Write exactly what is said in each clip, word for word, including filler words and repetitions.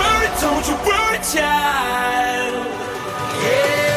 worry, don't you worry, child. Yeah.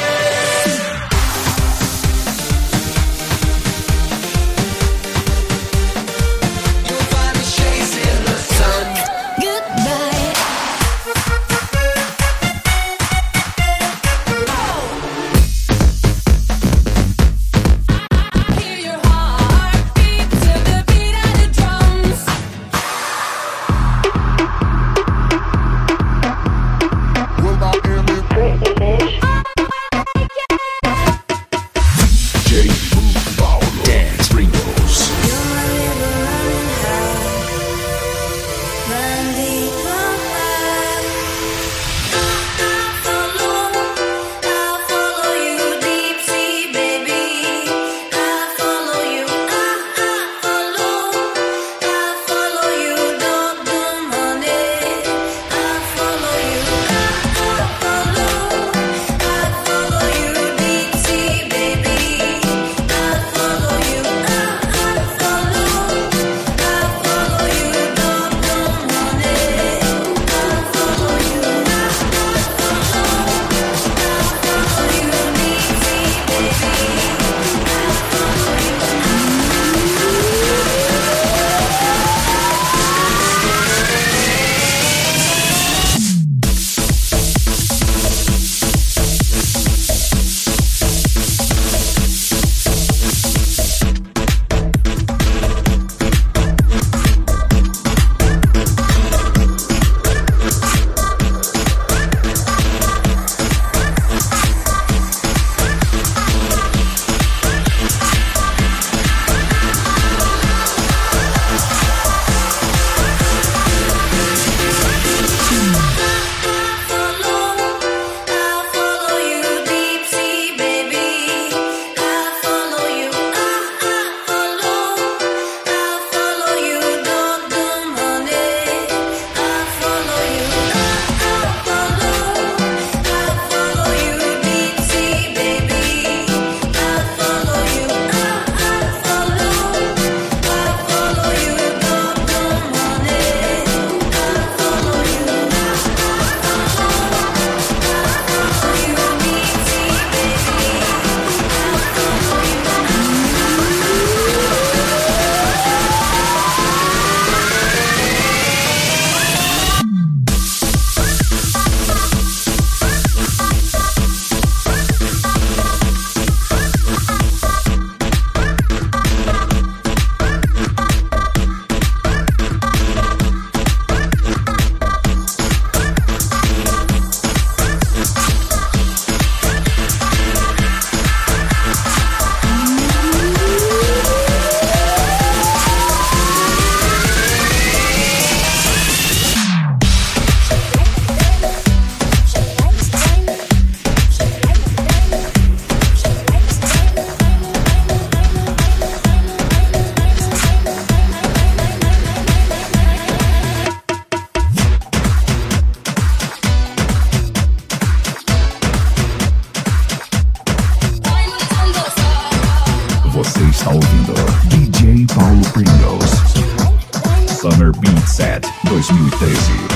dois mil e treze.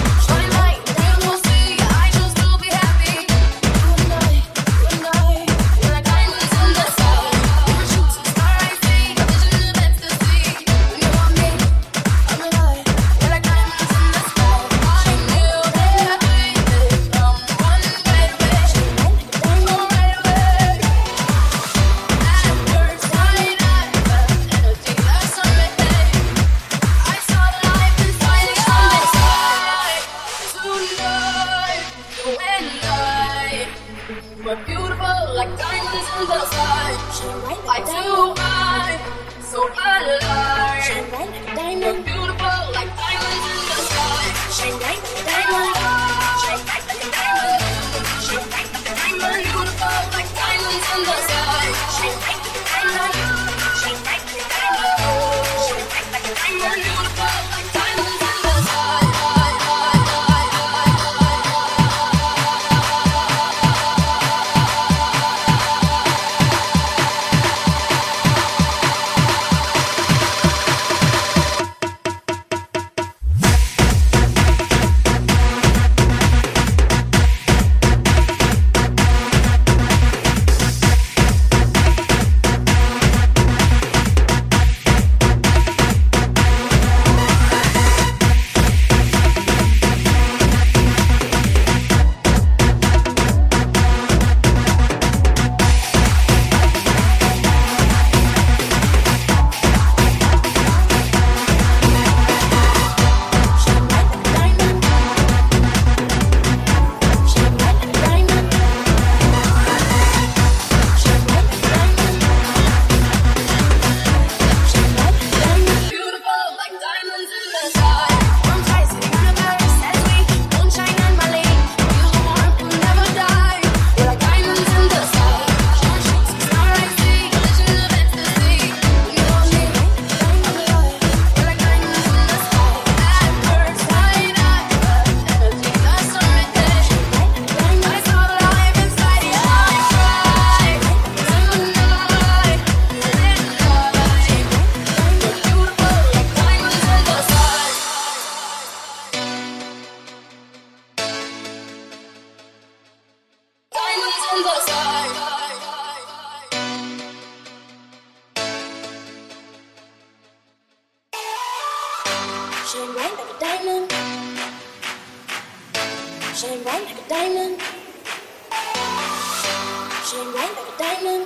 the side. Shine bright like a diamond. Shine bright like a diamond. Shine bright like a diamond.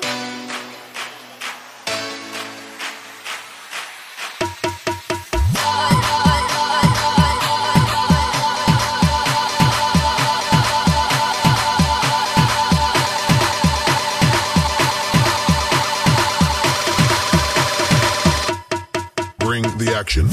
Bring the action.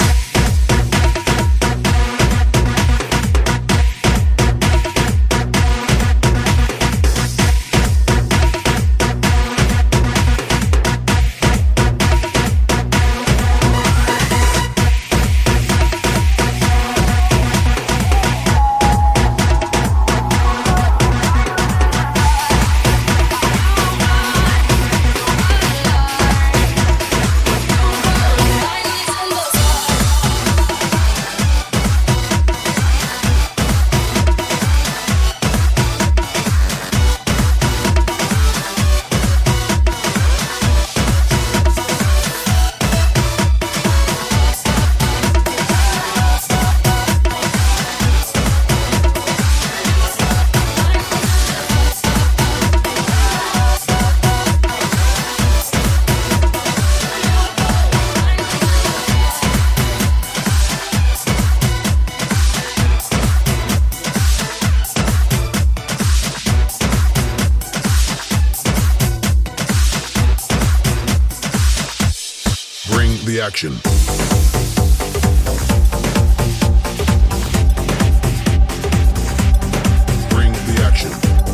The action. Bring the action.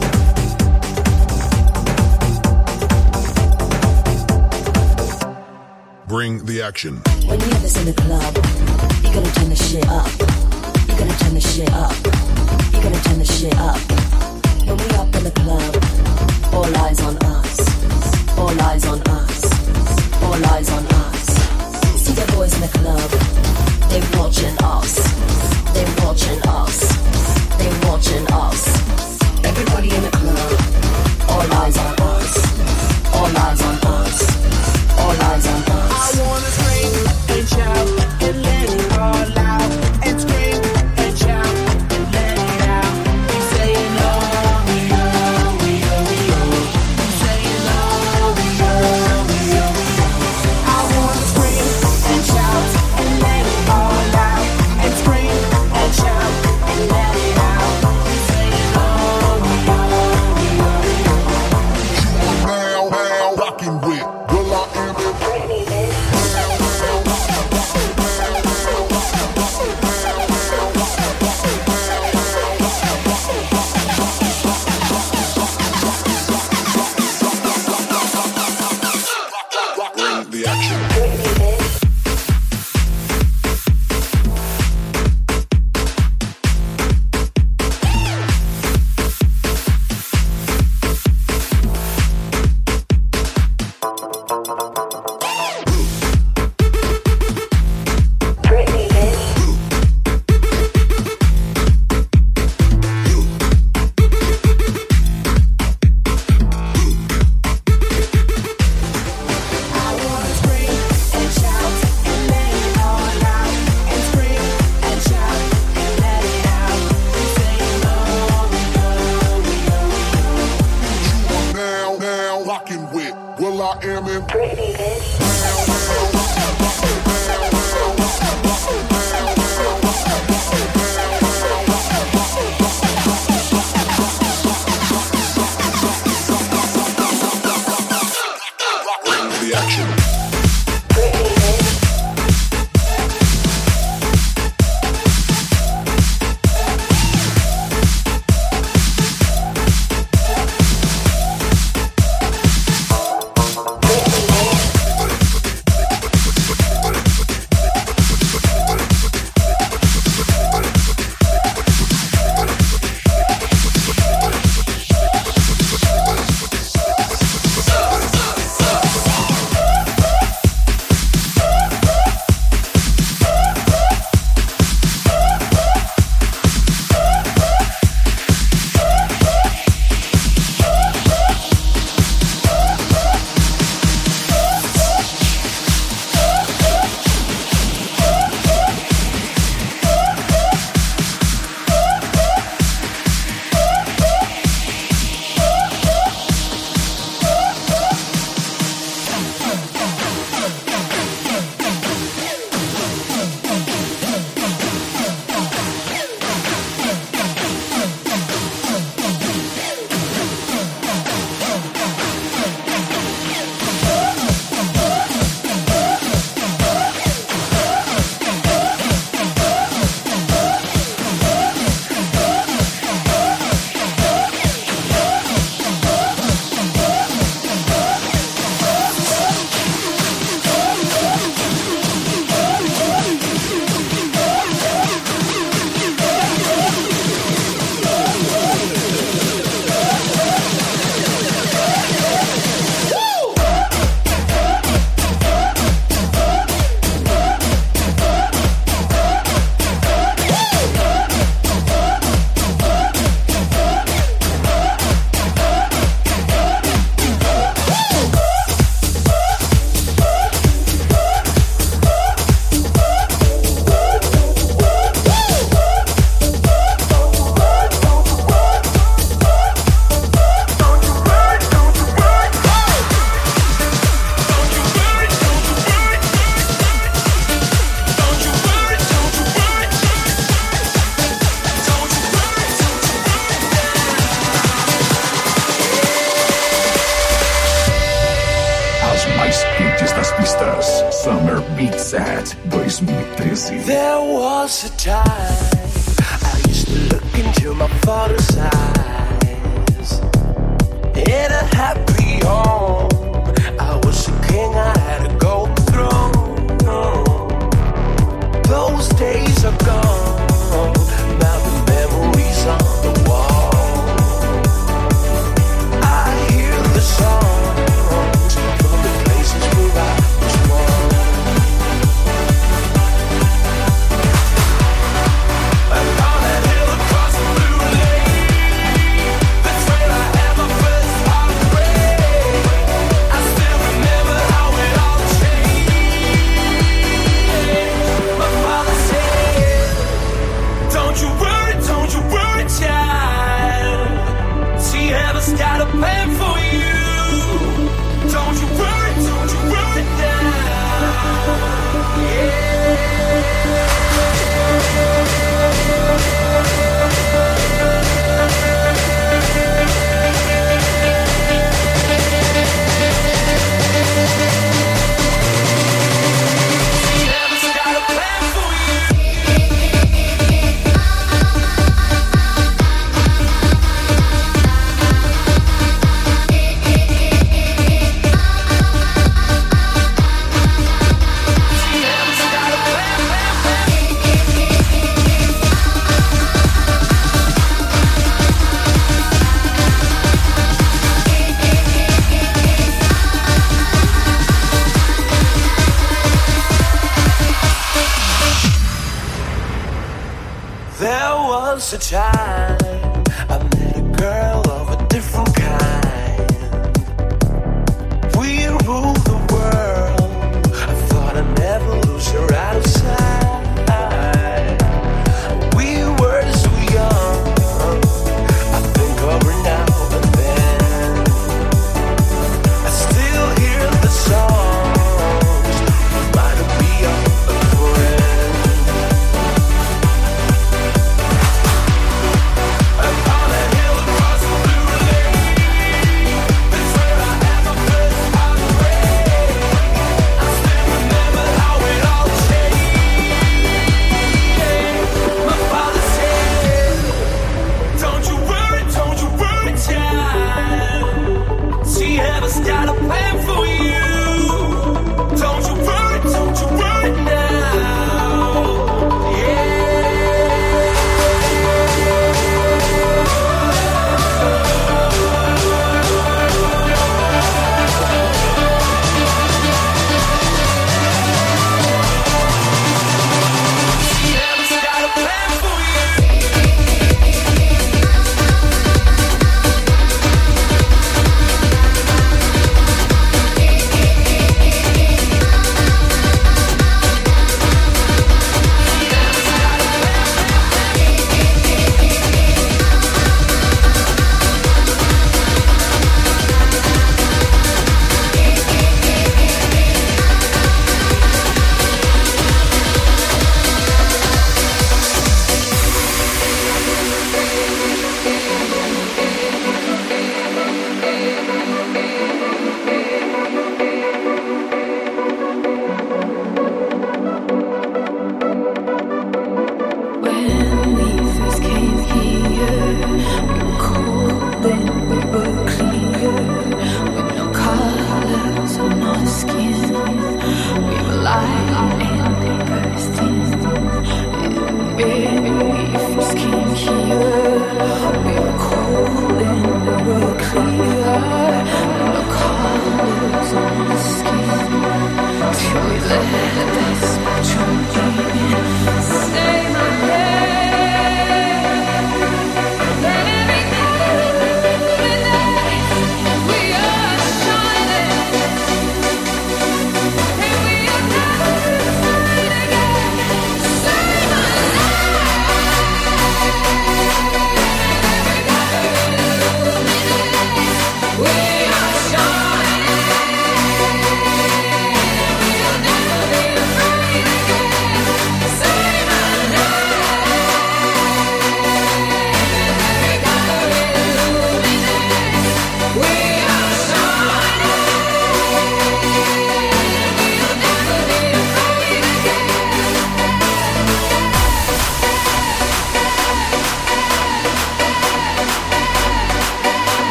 Bring the action. When you have this in the club, you gotta turn the shit up. You gotta turn the shit up. You gotta turn the shit up. When we up in the club, all eyes on us. All eyes on us. All eyes on us. See the boys in the club, they watching us. They watching us. They watching us. Everybody in the club, all eyes on us. All eyes on us. All eyes on us. I wanna scream and shout and let it all out. And scream and shout and let it out. Keep saying oh, we oh, we oh, we oh. Keep saying oh, we oh, we oh, we oh. I wanna scream and shout and let it all out. And scream and shout and let it out. Keep saying oh, we oh, we oh, we oh. Now, now, rocking with Will I Am in Britney, bitch. Bring the action. Britney, bitch. Britney, bitch. I wanna scream and shout and let it all out. And scream and shout and let it out. Keep saying oh, we oh, we oh, we oh. Now, now, rocking with Will I Am in Britney, bitch. Bring the action. Britney, bitch. Britney, bitch. Summer Beat Set dois mil e treze. There was a time I used to look into my father's eyes. In a happy home, I was a king, I had a gold throne. Those days are gone, now the memories on the wall. I hear the songs from the places where I was born. And on that hill across the blue lake, that's where I had my first heartbreak. I still remember how it all changed. My father said, don't you worry, don't you worry, child. See, heaven's got a plan for you. Don't you worry, don't you worry now. Yeah. See, heaven's got a plan for you. See, heaven's got a plan, plan, plan. There was a time I met a girl of a different kind. We ruled the world. I thought I'd never lose her out of sight. We were so young. I think of her now and then. I still hear the songs, reminding me of a friend.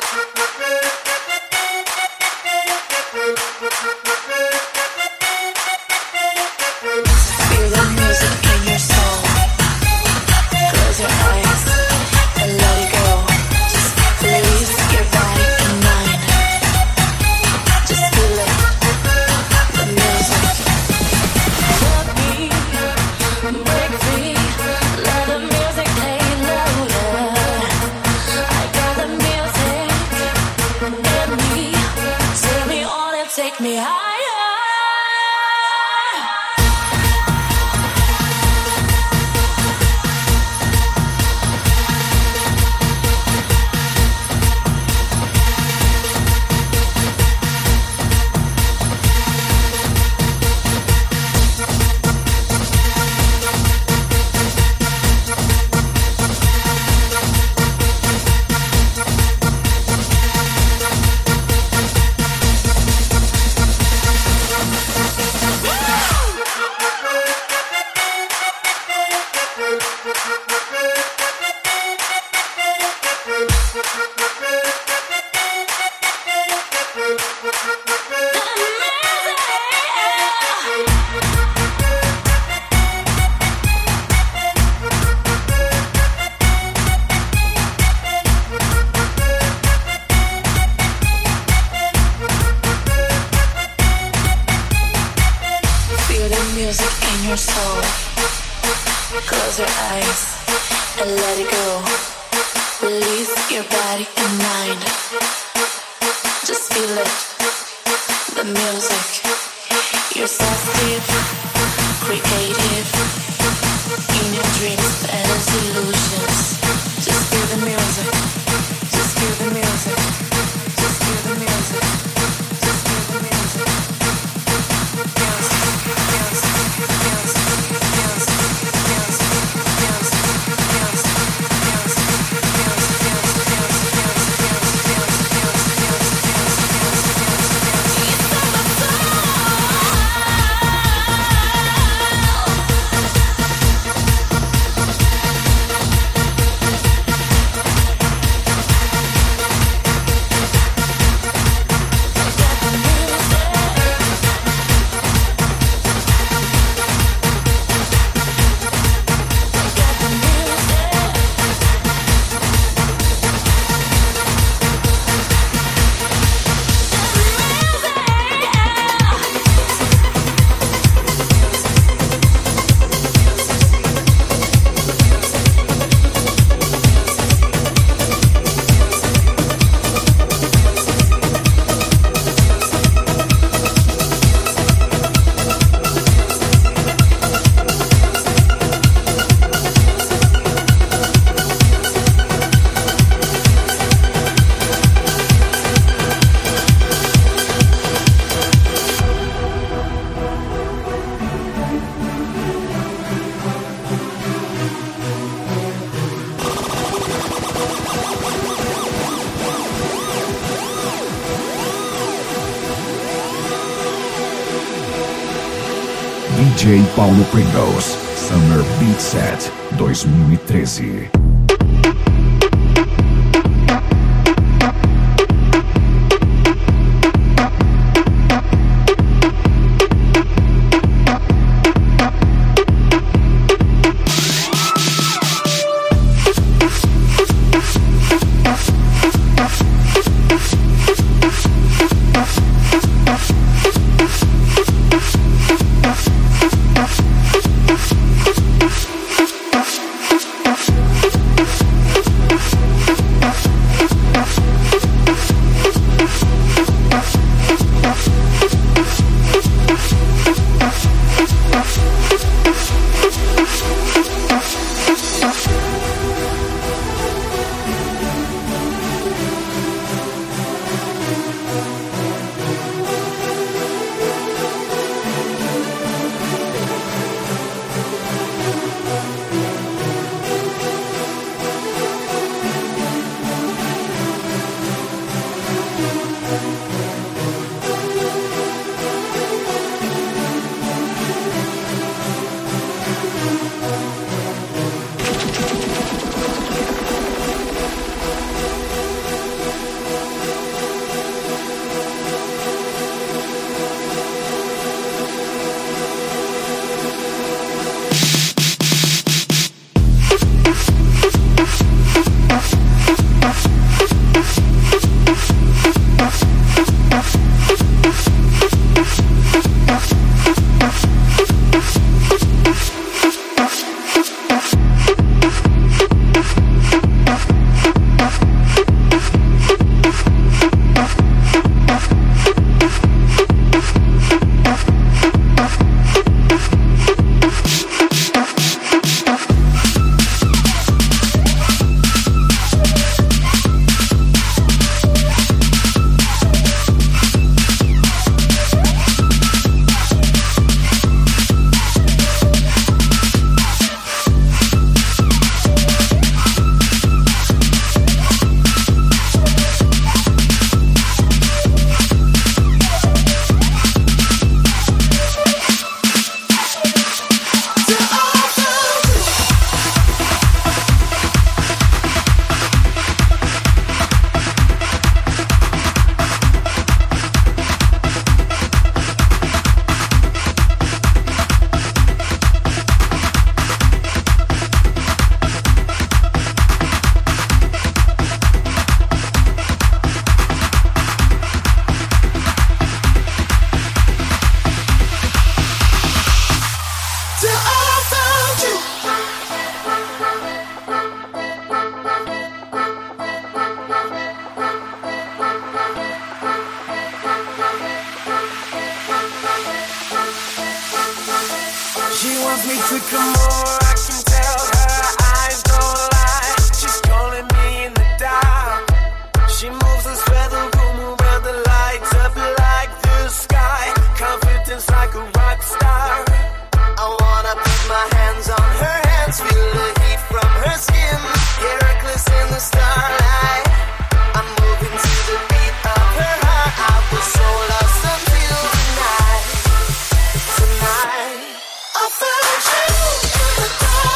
Feel the music in your soul. Close your eyes and let it go. Just release your body and mind. Just feel it, the music. Let me break free. Let the music play louder. I got the music in me. Turn me on and take me higher. Feel the music in your soul. Close your eyes and let it go. Release your body and mind. Just feel it, the music. You're sensitive, creative. In your dreams and illusions. Just feel the music. Just feel the music. Just feel the music. Just feel the music. D J Paulo Pringles, Summer Beat Set dois mil e treze. We'll be right back. wants me to come more, I can tell her eyes don't lie. She's calling me in the dark. She moves and spread the room around the lights up like the sky. Confidence like a rock star. I wanna put my hands on her hands, feel the heat from her skin. Heracles in the starlight. I'm moving to the beat of her heart. I was so lost until tonight. Tonight I found you in the dark.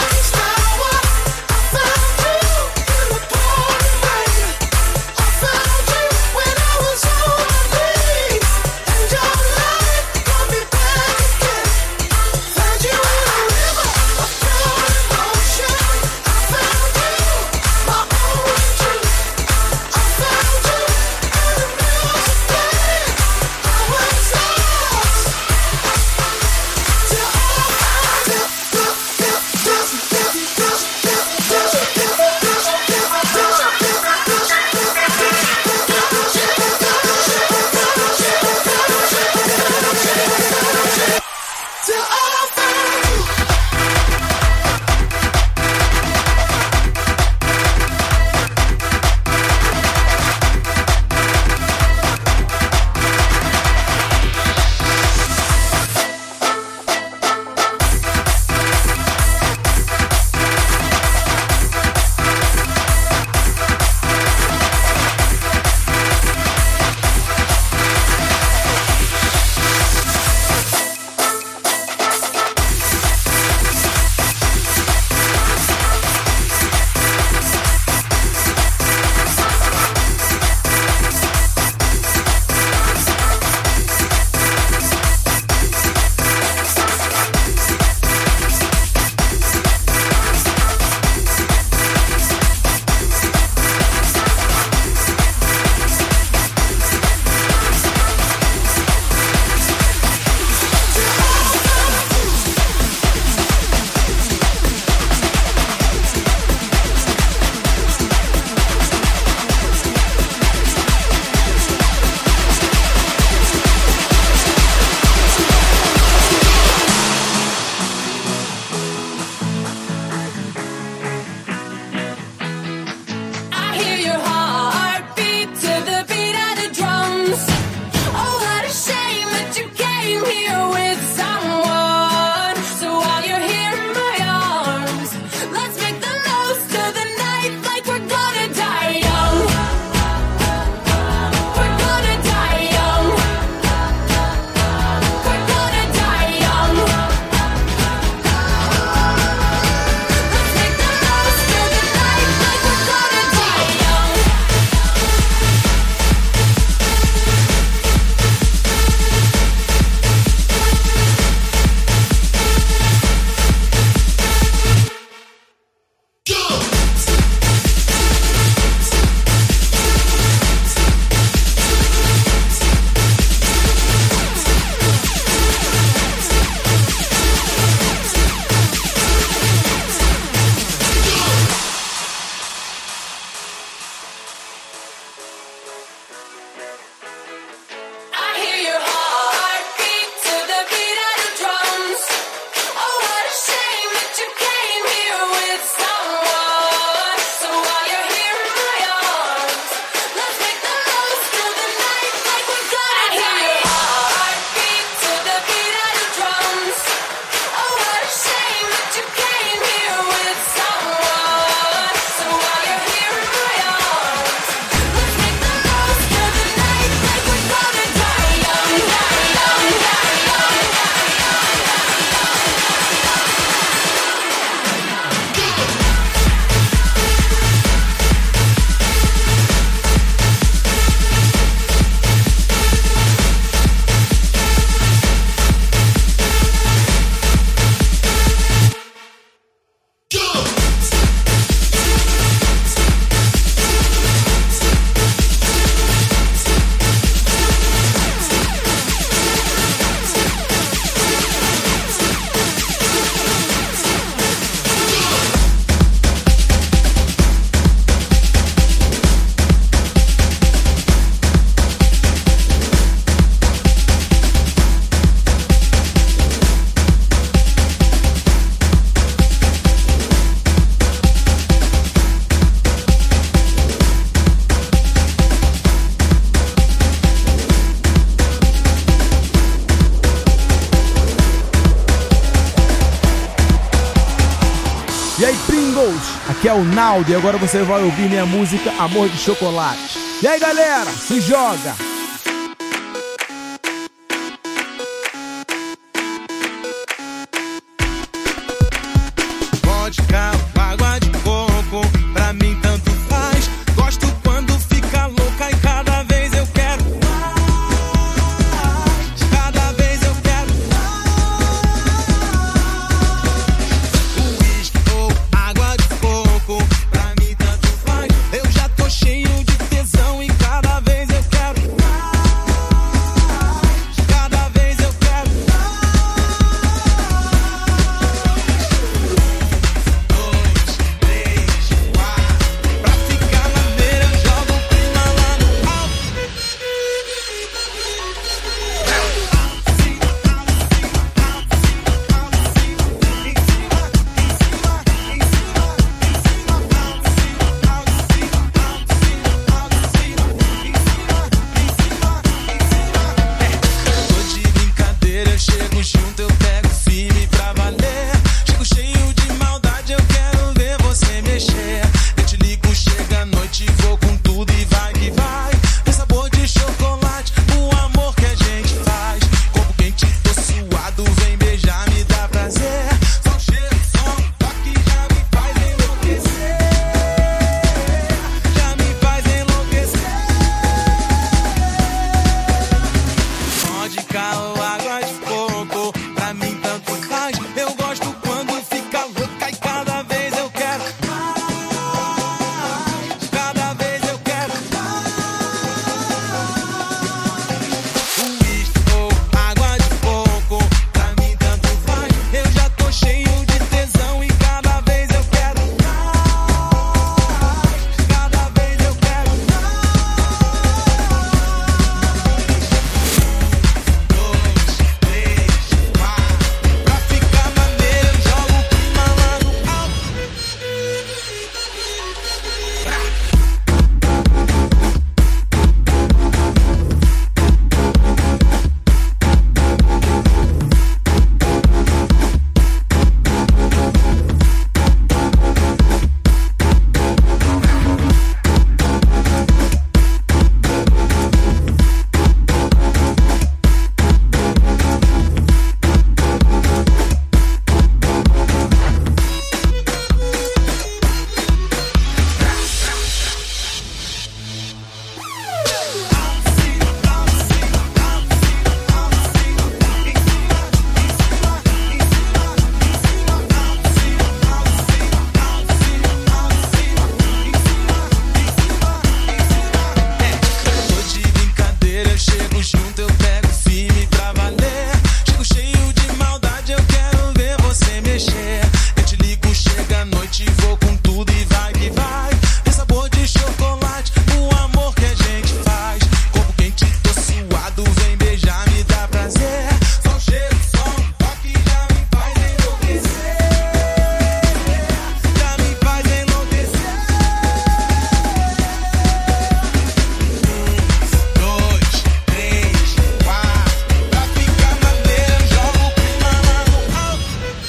que é o Naldo. E agora você vai ouvir minha música Amor de Chocolate. E aí, galera, se joga! Vodka, água de coco, pra mim tanto faz. Gosto quando fica louca e cada vez eu quero mais. Cada vez eu quero mais. Uísque ou água de coco, pra mim tanto faz. Eu já tô cheio de tesão e cada vez eu quero mais. Cada vez eu quero mais. Pra ficar na beira eu jogo o clima lá no alto. Tô de brincadeira, eu chego junto, eu pego firme pra valer. Chego cheio de maldade, eu quero ver você mexer. Eu te ligo, chega a noite, vou com tudo e vai que vai. Tem sabor de chocolate, o amor que a gente faz. Corpo quente, tô suado, vem beijar, me dá prazer. Só um cheiro, só um toque já me faz enlouquecer. Já me faz enlouquecer. Vodka ou água de coco, pra mim tanto faz. Eu gosto quando fica louca e cada vez eu quero mais. Cada vez eu quero mais. Uísque ou água de coco, pra mim tanto faz. Eu já tô cheio de tesão e cada vez eu quero mais. Cada vez eu quero mais. Dois, três, quatro. Pra ficar maneiro eu jogo o clima lá no alto. Tô de brincadeira, eu chego junto, eu pego firme pra valer. Chego cheio de maldade, eu quero ver você mexer. Eu te ligo, chega a noite, vou com tudo e vai que vai. Tem sabor de chocolate, o amor que a gente faz. Corpo quente, tô suado, vem beijar, me dá prazer. Só um cheiro, só um toque já me faz enlouquecer. Já me faz enlouquecer. Dois, três, quatro. Pra ficar maneiro eu jogo o clima lá no alto.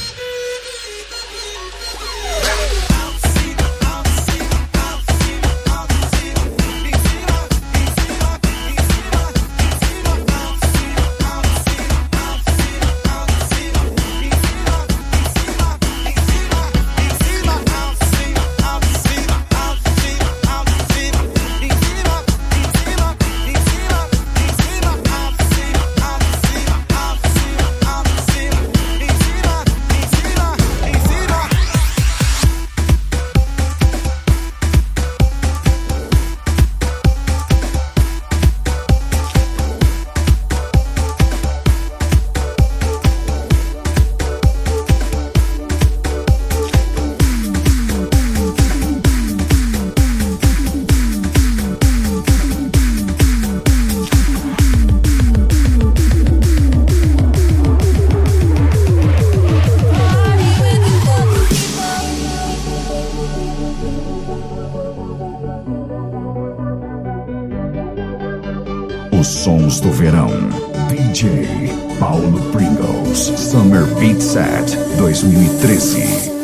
Os sons do verão. D J Paulo Pringles Summer Beat Set dois mil e treze.